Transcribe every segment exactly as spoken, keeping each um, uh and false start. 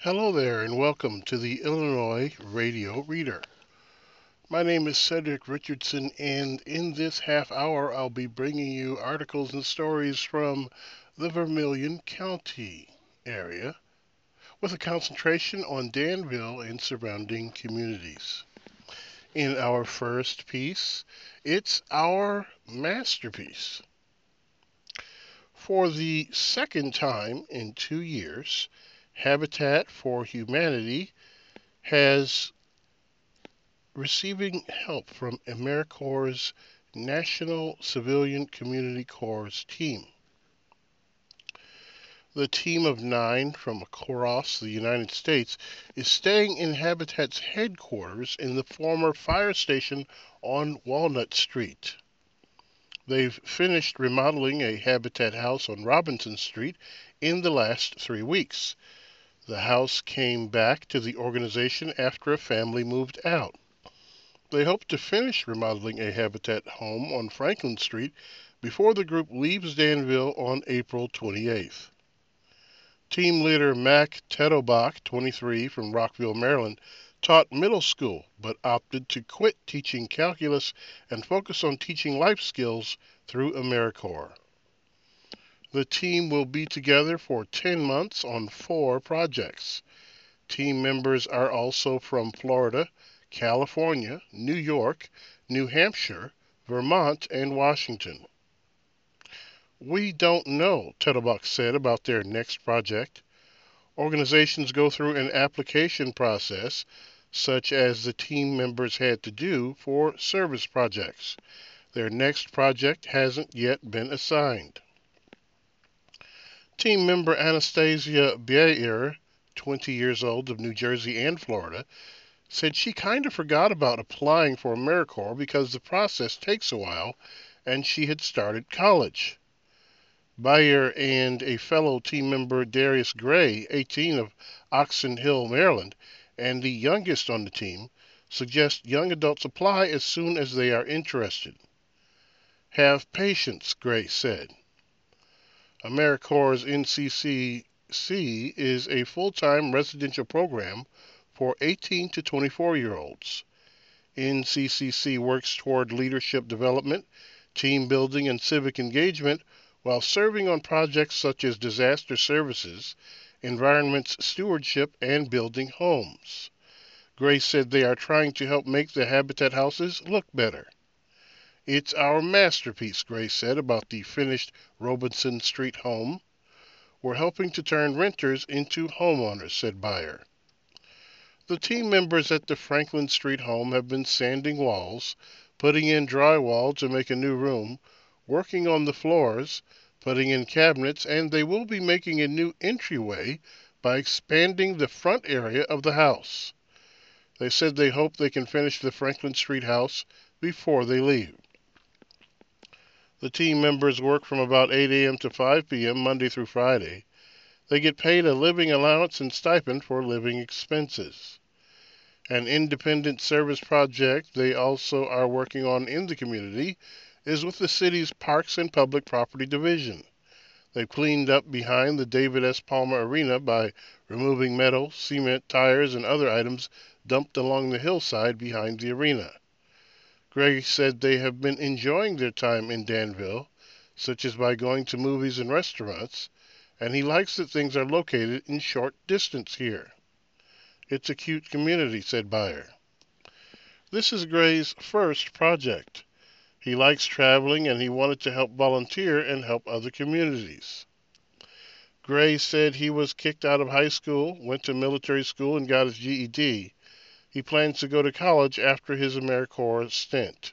Hello there, and welcome to the Illinois Radio Reader. My name is Cedric Richardson, and in this half hour, I'll be bringing you articles and stories from the Vermilion County area with a concentration on Danville and surrounding communities. In our first piece, it's our masterpiece. For the second time in two years, Habitat for Humanity has receiving help from AmeriCorps' National Civilian Community Corps team. The team of nine from across the United States is staying in Habitat's headquarters in the former fire station on Walnut Street. They've finished remodeling a Habitat house on Robinson Street in the last three weeks. The house came back to the organization after a family moved out. They hope to finish remodeling a Habitat home on Franklin Street before the group leaves Danville on April twenty-eighth. Team leader Mac Tettobach, twenty-three, from Rockville, Maryland, taught middle school but opted to quit teaching calculus and focus on teaching life skills through AmeriCorps. The team will be together for ten months on four projects. Team members are also from Florida, California, New York, New Hampshire, Vermont, and Washington. We don't know, Tettobach said about their next project. Organizations go through an application process, such as the team members had to do for service projects. Their next project hasn't yet been assigned. Team member Anastasia Beyer, twenty years old, of New Jersey and Florida, said she kind of forgot about applying for AmeriCorps because the process takes a while and she had started college. Beyer and a fellow team member, Darius Gray, eighteen, of Oxon Hill, Maryland, and the youngest on the team, suggest young adults apply as soon as they are interested. Have patience, Gray said. AmeriCorps' N C C C is a full-time residential program for eighteen to twenty-four-year-olds. N C C C works toward leadership development, team building, and civic engagement while serving on projects such as disaster services, environment stewardship, and building homes. Gray said they are trying to help make the Habitat houses look better. It's our masterpiece, Gray said about the finished Robinson Street home. We're helping to turn renters into homeowners, said Beyer. The team members at the Franklin Street home have been sanding walls, putting in drywall to make a new room, working on the floors, putting in cabinets, and they will be making a new entryway by expanding the front area of the house. They said they hope they can finish the Franklin Street house before they leave. The team members work from about eight a.m. to five p.m. Monday through Friday. They get paid a living allowance and stipend for living expenses. An independent service project they also are working on in the community is with the city's Parks and Public Property Division. They've cleaned up behind the David S. Palmer Arena by removing metal, cement, tires, and other items dumped along the hillside behind the arena. Greg said they have been enjoying their time in Danville, such as by going to movies and restaurants, and he likes that things are located in short distance here. It's a cute community, said Beyer. This is Gray's first project. He likes traveling and he wanted to help volunteer and help other communities. Gray said he was kicked out of high school, went to military school, and got his G E D. He plans to go to college after his AmeriCorps stint.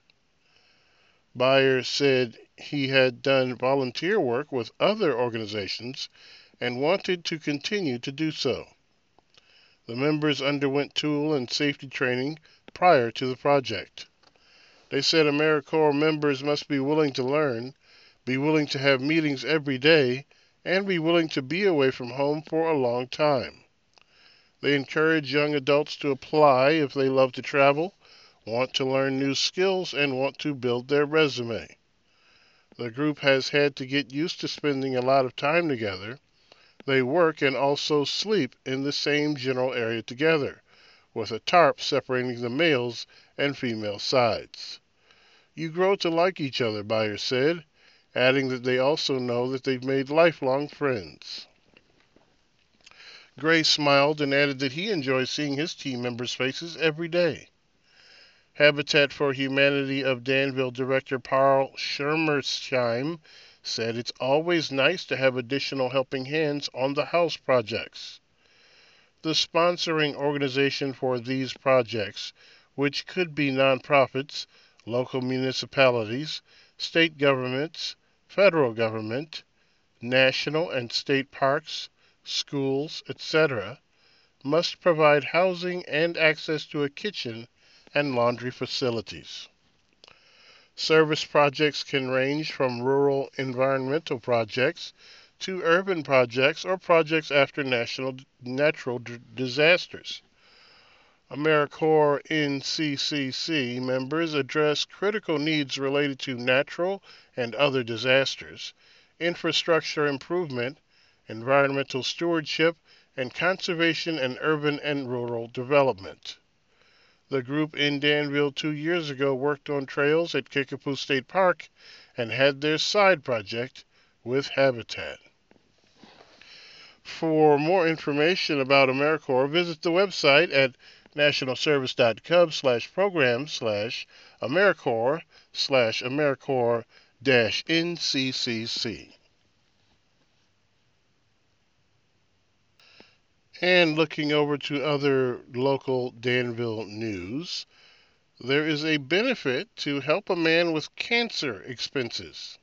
Beyer said he had done volunteer work with other organizations and wanted to continue to do so. The members underwent tool and safety training prior to the project. They said AmeriCorps members must be willing to learn, be willing to have meetings every day, and be willing to be away from home for a long time. They encourage young adults to apply if they love to travel, want to learn new skills, and want to build their resume. The group has had to get used to spending a lot of time together. They work and also sleep in the same general area together, with a tarp separating the male's and female sides. You grow to like each other, Byers said, adding that they also know that they've made lifelong friends. Gray smiled and added that he enjoys seeing his team members' faces every day. Habitat for Humanity of Danville Director Paul Schermersheim said it's always nice to have additional helping hands on the house projects. The sponsoring organization for these projects, which could be nonprofits, local municipalities, state governments, federal government, national and state parks, schools, et cetera, must provide housing and access to a kitchen and laundry facilities. Service projects can range from rural environmental projects to urban projects or projects after national natural d- disasters. AmeriCorps N C C C members address critical needs related to natural and other disasters, infrastructure improvement, environmental stewardship, and conservation and urban and rural development. The group in Danville two years ago worked on trails at Kickapoo State Park and had their side project with Habitat. For more information about AmeriCorps, visit the website at nationalservice.gov slash program slash AmeriCorps slash AmeriCorps dash NCCC. And looking over to other local Danville news, there is a benefit to help a man with cancer expenses.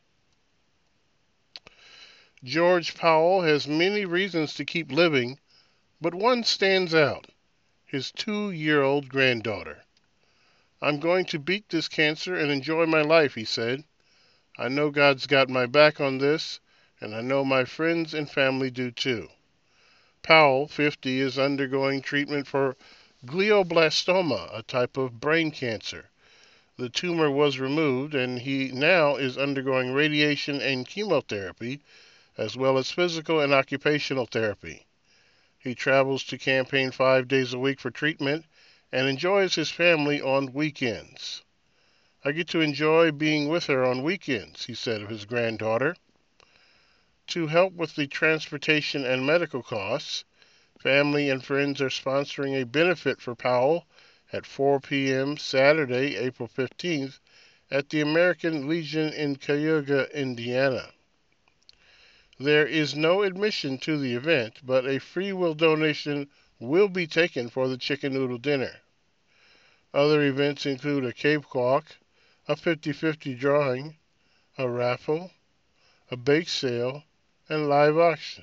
George Powell has many reasons to keep living, but one stands out, his two-year-old granddaughter. I'm going to beat this cancer and enjoy my life, he said. I know God's got my back on this, and I know my friends and family do too. Powell, fifty, is undergoing treatment for glioblastoma, a type of brain cancer. The tumor was removed, and he now is undergoing radiation and chemotherapy, as well as physical and occupational therapy. He travels to campaign five days a week for treatment and enjoys his family on weekends. I get to enjoy being with her on weekends, he said of his granddaughter. To help with the transportation and medical costs, family and friends are sponsoring a benefit for Powell at four p.m. Saturday, April fifteenth, at the American Legion in Cayuga, Indiana. There is no admission to the event, but a free will donation will be taken for the chicken noodle dinner. Other events include a cakewalk, a fifty-fifty drawing, a raffle, a bake sale, and live auction.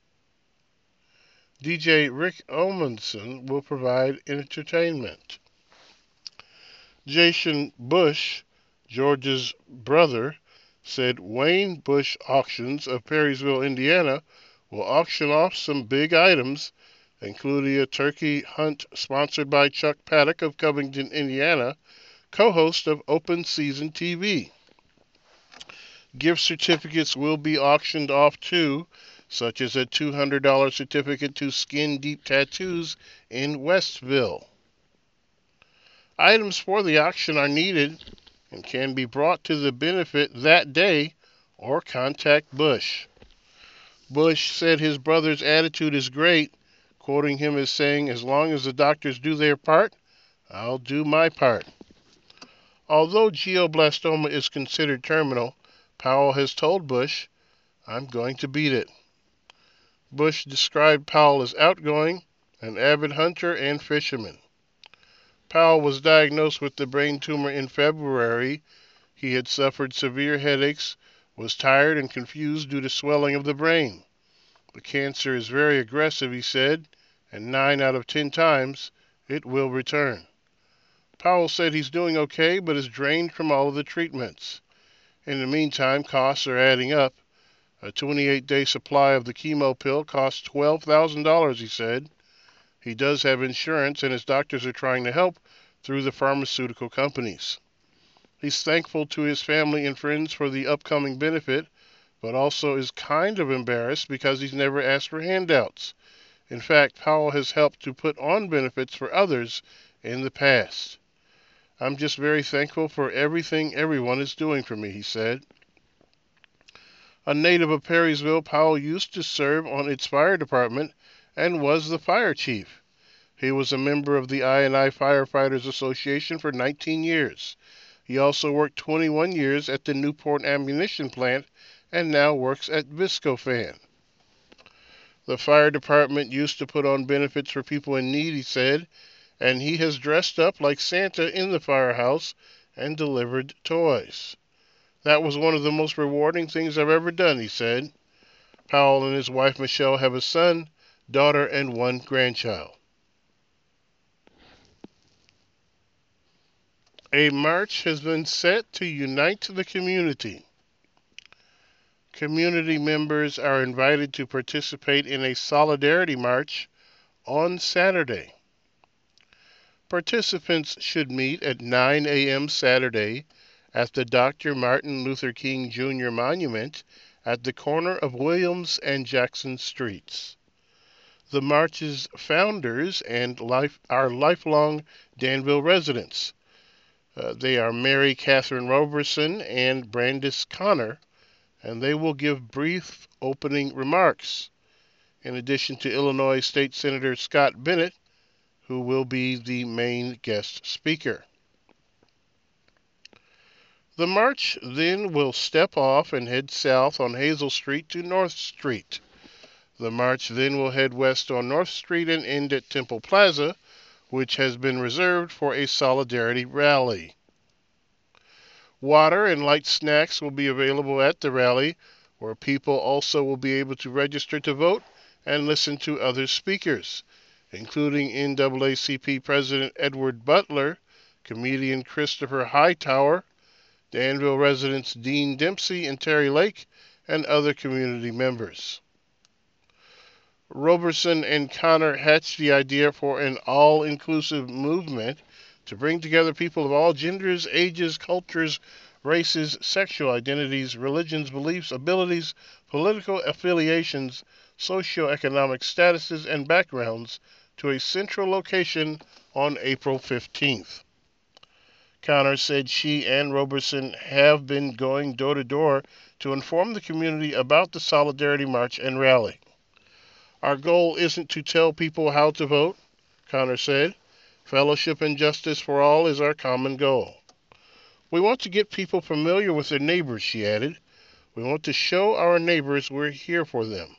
D J Rick Olmanson will provide entertainment. Jason Bush, George's brother, said Wayne Bush Auctions of Perrysville, Indiana, will auction off some big items, including a turkey hunt sponsored by Chuck Paddock of Covington, Indiana, co-host of Open Season T V. Gift certificates will be auctioned off too, such as a two hundred dollars certificate to Skin Deep Tattoos in Westville. Items for the auction are needed and can be brought to the benefit that day or contact Bush. Bush said his brother's attitude is great, quoting him as saying, "As long as the doctors do their part, I'll do my part." Although glioblastoma is considered terminal, Powell has told Bush, "I'm going to beat it." Bush described Powell as outgoing, an avid hunter and fisherman. Powell was diagnosed with the brain tumor in February. He had suffered severe headaches, was tired and confused due to swelling of the brain. The cancer is very aggressive, he said, and nine out of ten times it will return. Powell said he's doing okay, but is drained from all of the treatments. In the meantime, costs are adding up. A twenty-eight day supply of the chemo pill costs twelve thousand dollars, he said. He does have insurance, and his doctors are trying to help through the pharmaceutical companies. He's thankful to his family and friends for the upcoming benefit, but also is kind of embarrassed because he's never asked for handouts. In fact, Powell has helped to put on benefits for others in the past. I'm just very thankful for everything everyone is doing for me, he said. A native of Perrysville, Powell used to serve on its fire department and was the fire chief. He was a member of the I and I Firefighters Association for nineteen years. He also worked twenty-one years at the Newport Ammunition Plant and now works at Viscofan. The fire department used to put on benefits for people in need, he said, and he has dressed up like Santa in the firehouse and delivered toys. That was one of the most rewarding things I've ever done, he said. Powell and his wife Michelle have a son, daughter, and one grandchild. A march has been set to unite the community. Community members are invited to participate in a solidarity march on Saturday. Participants should meet at nine a.m. Saturday at the Doctor Martin Luther King Junior Monument at the corner of Williams and Jackson Streets. The march's founders and life, are lifelong Danville residents. Uh, they are Mary Catherine Roberson and Brandis Connor, and they will give brief opening remarks, in addition to Illinois State Senator Scott Bennett, who will be the main guest speaker. The march then will step off and head south on Hazel Street to North Street. The march then will head west on North Street and end at Temple Plaza, which has been reserved for a solidarity rally. Water and light snacks will be available at the rally, where people also will be able to register to vote and listen to other speakers, including N double A C P President Edward Butler, comedian Christopher Hightower, Danville residents Dean Dempsey and Terry Lake, and other community members. Roberson and Connor hatched the idea for an all-inclusive movement to bring together people of all genders, ages, cultures, races, sexual identities, religions, beliefs, abilities, political affiliations, socioeconomic statuses, and backgrounds to a central location on April fifteenth. Connor said she and Roberson have been going door to door to inform the community about the Solidarity March and Rally. Our goal isn't to tell people how to vote, Connor said. Fellowship and justice for all is our common goal. We want to get people familiar with their neighbors, she added. We want to show our neighbors we're here for them.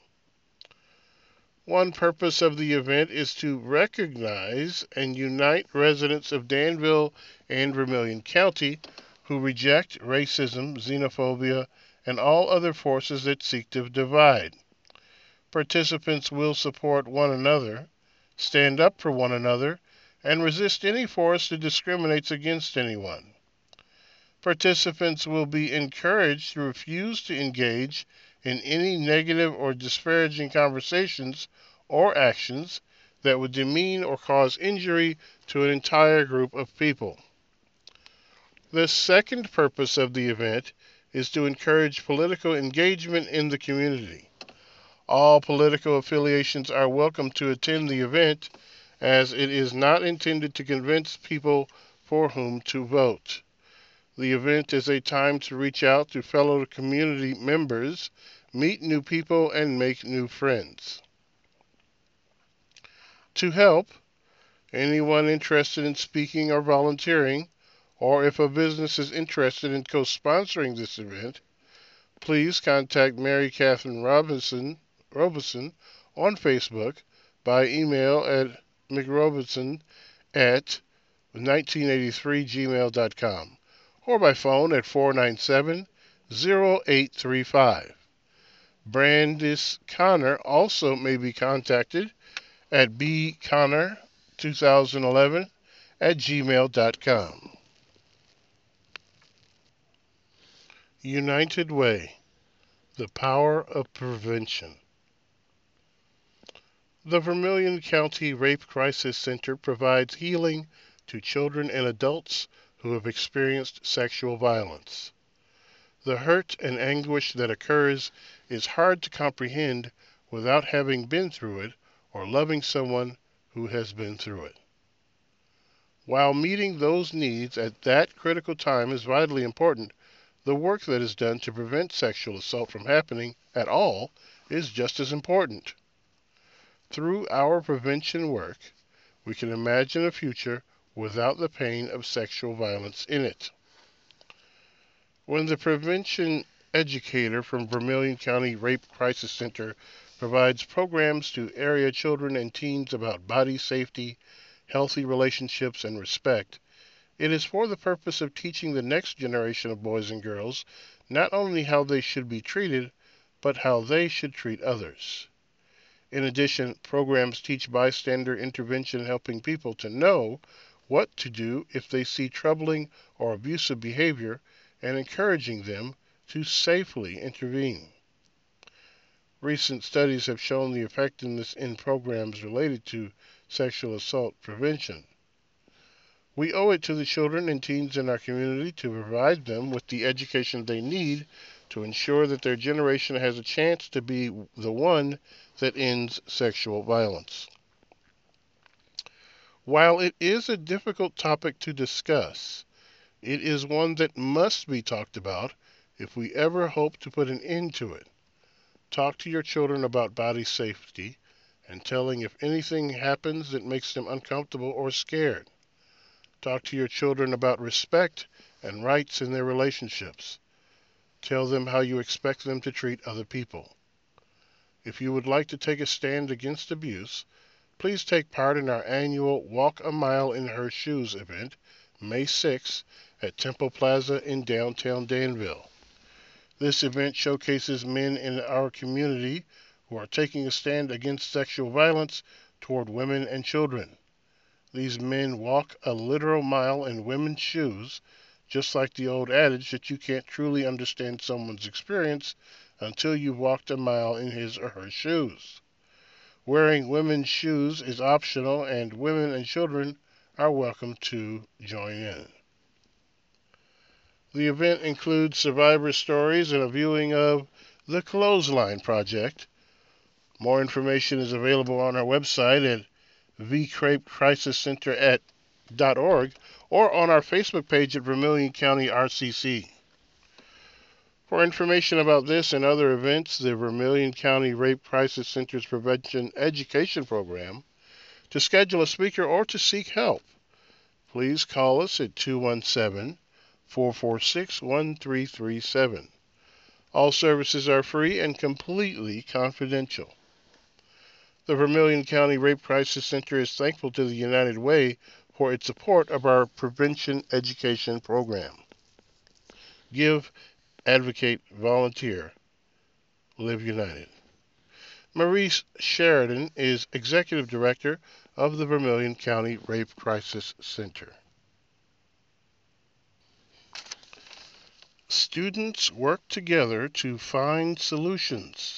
One purpose of the event is to recognize and unite residents of Danville and Vermilion County who reject racism, xenophobia, and all other forces that seek to divide. Participants will support one another, stand up for one another, and resist any force that discriminates against anyone. Participants will be encouraged to refuse to engage in any negative or disparaging conversations or actions that would demean or cause injury to an entire group of people. The second purpose of the event is to encourage political engagement in the community. All political affiliations are welcome to attend the event, as it is not intended to convince people for whom to vote. The event is a time to reach out to fellow community members, meet new people, and make new friends. To help, anyone interested in speaking or volunteering, or if a business is interested in co-sponsoring this event, please contact Mary Catherine Robinson, Robinson on Facebook by email at mcrobinson at nineteen eighty-three gmail dot com or by phone at four nine seven, zero eight three five. Brandis Connor also may be contacted at b connor two thousand eleven at gmail dot com. United Way, the power of prevention. The Vermilion County Rape Crisis Center provides healing to children and adults who have experienced sexual violence. The hurt and anguish that occurs is hard to comprehend without having been through it or loving someone who has been through it. While meeting those needs at that critical time is vitally important, the work that is done to prevent sexual assault from happening at all is just as important. Through our prevention work, we can imagine a future without the pain of sexual violence in it. When the prevention educator from Vermilion County Rape Crisis Center provides programs to area children and teens about body safety, healthy relationships, and respect, it is for the purpose of teaching the next generation of boys and girls not only how they should be treated, but how they should treat others. In addition, programs teach bystander intervention, helping people to know what to do if they see troubling or abusive behavior and encouraging them to safely intervene. Recent studies have shown the effectiveness in programs related to sexual assault prevention. We owe it to the children and teens in our community to provide them with the education they need to ensure that their generation has a chance to be the one that ends sexual violence. While it is a difficult topic to discuss, it is one that must be talked about if we ever hope to put an end to it. Talk to your children about body safety and telling if anything happens that makes them uncomfortable or scared. Talk to your children about respect and rights in their relationships. Tell them how you expect them to treat other people. If you would like to take a stand against abuse, please take part in our annual Walk a Mile in Her Shoes event, May sixth, at Temple Plaza in downtown Danville. This event showcases men in our community who are taking a stand against sexual violence toward women and children. These men walk a literal mile in women's shoes, just like the old adage that you can't truly understand someone's experience until you've walked a mile in his or her shoes. Wearing women's shoes is optional, and women and children are welcome to join in. The event includes survivor stories and a viewing of the Clothesline Project. More information is available on our website at v crape crisis center at dot org or on our Facebook page at Vermilion County R C C. For information about this and other events, the Vermilion County Rape Crisis Center's Prevention Education Program, to schedule a speaker or to seek help, please call us at two one seven, four four six, one three three seven. All services are free and completely confidential. The Vermilion County Rape Crisis Center is thankful to the United Way for its support of our Prevention Education Program. Give, advocate, volunteer. Live United. Maurice Sheridan is Executive Director of the Vermilion County Rape Crisis Center. Students work together to find solutions.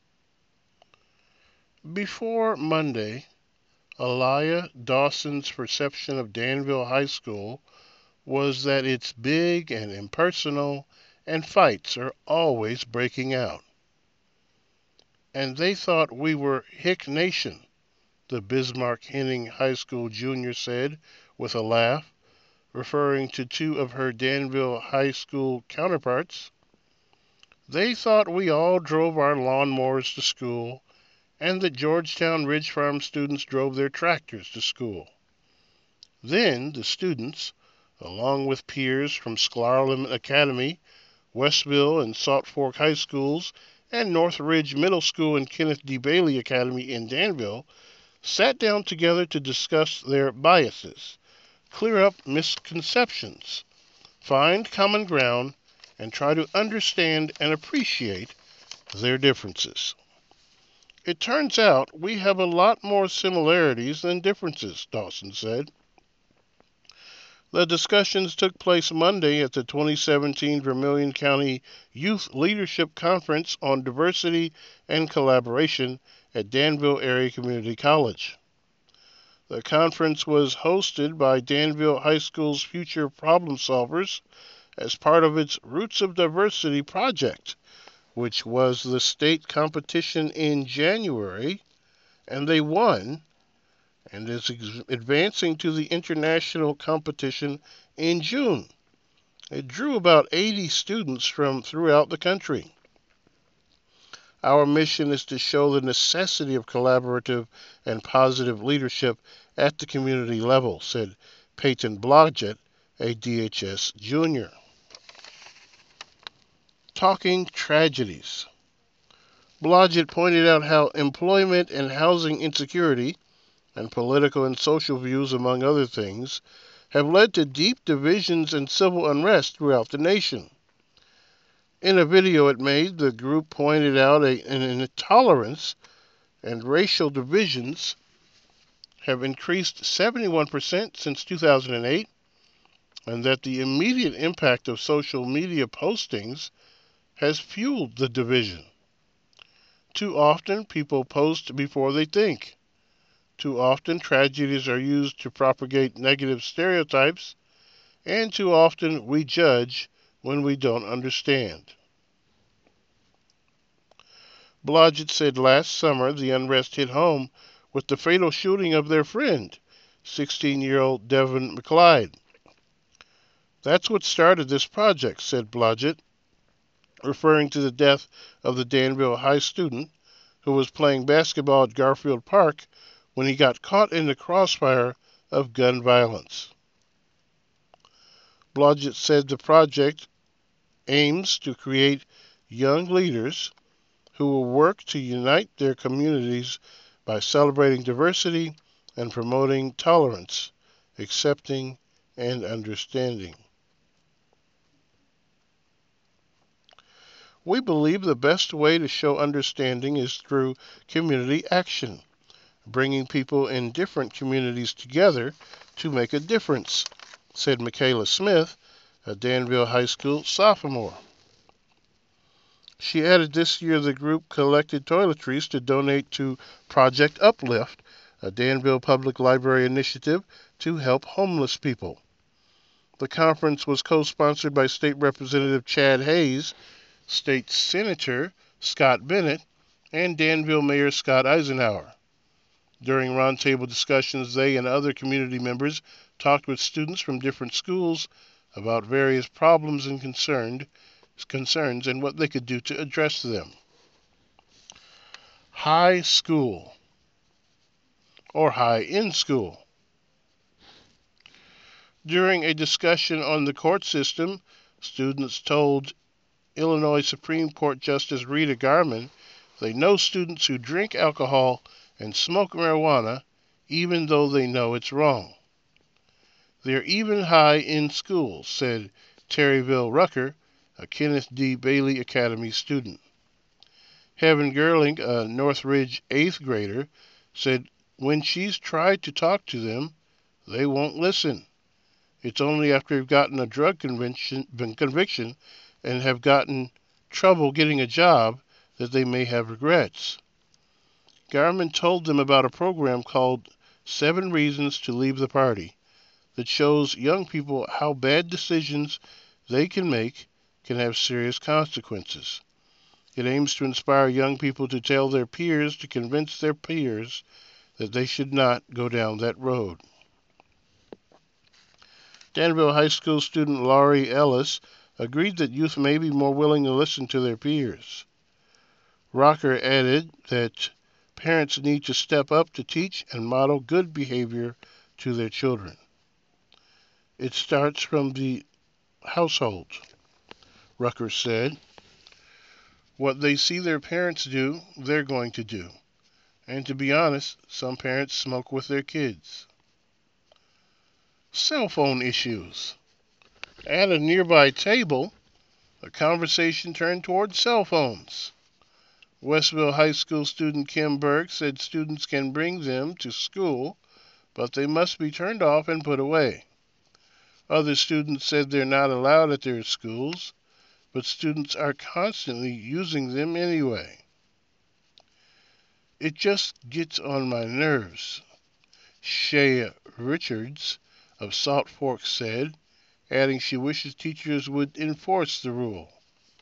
Before Monday, Aliyah Dawson's perception of Danville High School was that it's big and impersonal and fights are always breaking out. And they thought we were Hick Nation, the Bismarck Henning High School junior said with a laugh, referring to two of her Danville High School counterparts. They thought we all drove our lawnmowers to school and that Georgetown Ridge Farm students drove their tractors to school. Then the students, along with peers from Sklarland Academy, Westville and Salt Fork High Schools, and North Ridge Middle School and Kenneth D. Bailey Academy in Danville, sat down together to discuss their biases, clear up misconceptions, find common ground, and try to understand and appreciate their differences. It turns out we have a lot more similarities than differences, Dawson said. The discussions took place Monday at the twenty seventeen Vermilion County Youth Leadership Conference on Diversity and Collaboration at Danville Area Community College. The conference was hosted by Danville High School's future problem solvers, as part of its Roots of Diversity project, which was the state competition in January, and they won, and is ex- advancing to the international competition in June. It drew about eighty students from throughout the country. Our mission is to show the necessity of collaborative and positive leadership at the community level, said Peyton Blodgett, a D H S junior. Talking tragedies. Blodgett pointed out how employment and housing insecurity, and political and social views, among other things, have led to deep divisions and civil unrest throughout the nation. In a video it made, the group pointed out a, an intolerance and racial divisions have increased seventy-one percent since two thousand eight, and that the immediate impact of social media postings has fueled the division. Too often, people post before they think. Too often, tragedies are used to propagate negative stereotypes, and too often, we judge when we don't understand. Blodgett said last summer the unrest hit home with the fatal shooting of their friend, sixteen-year-old Devin McLeod. That's what started this project, said Blodgett, referring to the death of the Danville High student who was playing basketball at Garfield Park when he got caught in the crossfire of gun violence. Blodgett said the project aims to create young leaders who will work to unite their communities by celebrating diversity and promoting tolerance, accepting, and understanding. We believe the best way to show understanding is through community action, bringing people in different communities together to make a difference, said Michaela Smith, a Danville High School sophomore. She added this year the group collected toiletries to donate to Project Uplift, a Danville Public Library initiative to help homeless people. The conference was co-sponsored by State Representative Chad Hayes, State Senator Scott Bennett, and Danville Mayor Scott Eisenhower. During roundtable discussions, they and other community members talked with students from different schools about various problems and concerned, concerns and what they could do to address them. High school, or high in school. During a discussion on the court system, students told Illinois Supreme Court Justice Rita Garman they know students who drink alcohol and smoke marijuana even though they know it's wrong. They're even high in school, said Terryville Rucker, a Kenneth D. Bailey Academy student. Heaven Gerling, a Northridge eighth grader, said when she's tried to talk to them, they won't listen. It's only after they've gotten a drug conviction, conviction and have gotten trouble getting a job that they may have regrets. Garman told them about a program called Seven Reasons to Leave the Party that shows young people how bad decisions they can make can have serious consequences. It aims to inspire young people to tell their peers to convince their peers that they should not go down that road. Danville High School student Laurie Ellis agreed that youth may be more willing to listen to their peers. Rocker added that parents need to step up to teach and model good behavior to their children. It starts from the household, Rucker said. What they see their parents do, they're going to do. And to be honest, some parents smoke with their kids. Cell phone issues. At a nearby table, the conversation turned toward cell phones. Westville High School student Kim Berg said students can bring them to school, but they must be turned off and put away. Other students said they're not allowed at their schools, but students are constantly using them anyway. It just gets on my nerves, Shea Richards of Salt Fork said, adding she wishes teachers would enforce the rule.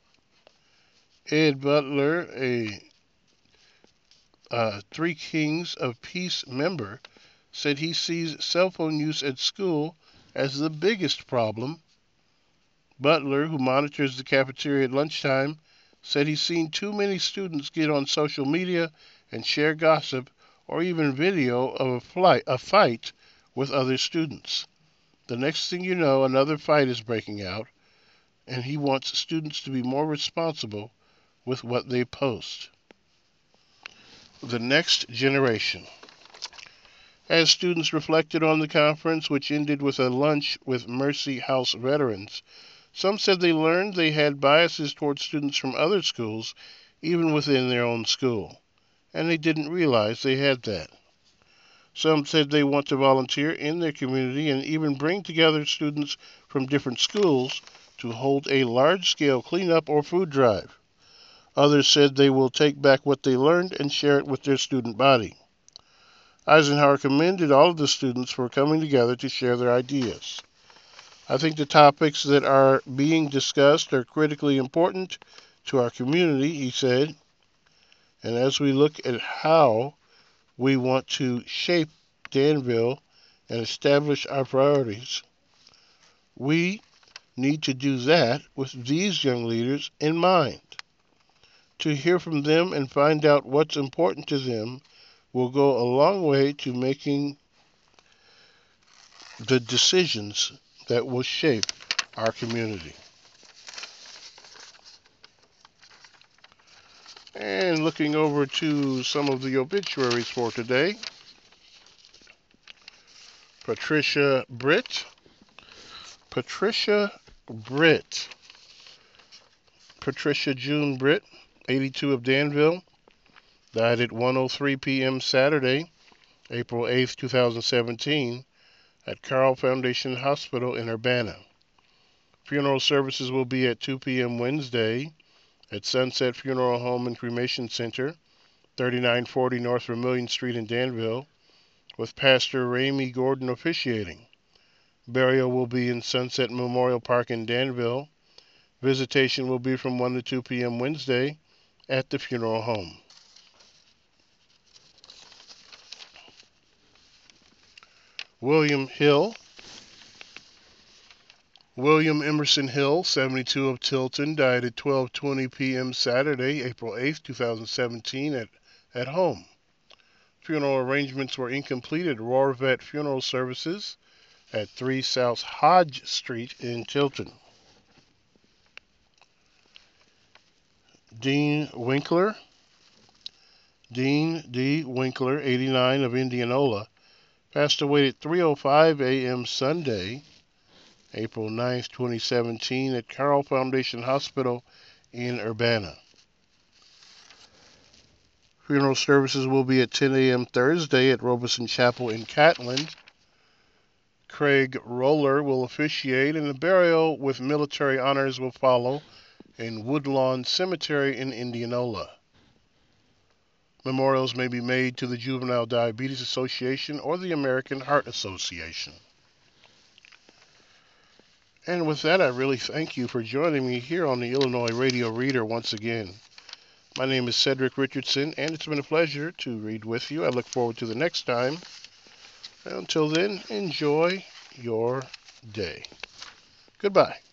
Ed Butler, a uh, Three Kings of Peace member, said he sees cell phone use at school as the biggest problem. Butler, who monitors the cafeteria at lunchtime, said he's seen too many students get on social media and share gossip or even video of a, flight, a fight with other students. The next thing you know, another fight is breaking out, and he wants students to be more responsible with what they post. The next generation. As students reflected on the conference, which ended with a lunch with Mercy House veterans, some said they learned they had biases toward students from other schools, even within their own school, and they didn't realize they had that. Some said they want to volunteer in their community and even bring together students from different schools to hold a large-scale cleanup or food drive. Others said they will take back what they learned and share it with their student body. Eisenhower commended all of the students for coming together to share their ideas. I think the topics that are being discussed are critically important to our community, he said. And as we look at how we want to shape Danville and establish our priorities, we need to do that with these young leaders in mind. To hear from them and find out what's important to them will go a long way to making the decisions that will shape our community. And looking over to some of the obituaries for today. Patricia Britt. Patricia Britt. Patricia June Britt, eighty-two, of Danville, died at one oh three p.m. Saturday, April eighth, two thousand seventeen, at Carle Foundation Hospital in Urbana. Funeral services will be at two p.m. Wednesday at Sunset Funeral Home and Cremation Center, thirty-nine forty North Vermillion Street in Danville, with Pastor Ramey Gordon officiating. Burial will be in Sunset Memorial Park in Danville. Visitation will be from one to two p.m. Wednesday at the funeral home. William Hill. William Emerson Hill, seventy-two, of Tilton, died at twelve twenty p.m. Saturday, April eighth, two thousand seventeen, at, at home. Funeral arrangements were incomplete at Roar Vet Funeral Services at three South Hodge Street in Tilton. Dean Winkler. Dean D. Winkler, eighty-nine, of Indianola, passed away at three oh five a.m. Sunday, April ninth, twenty seventeen, at Carle Foundation Hospital in Urbana. Funeral services will be at ten a.m. Thursday at Robeson Chapel in Catlin. Craig Roller will officiate, and the burial with military honors will follow in Woodlawn Cemetery in Indianola. Memorials may be made to the Juvenile Diabetes Association or the American Heart Association. And with that, I really thank you for joining me here on the Illinois Radio Reader once again. My name is Cedric Richardson, and it's been a pleasure to read with you. I look forward to the next time. Until then, enjoy your day. Goodbye.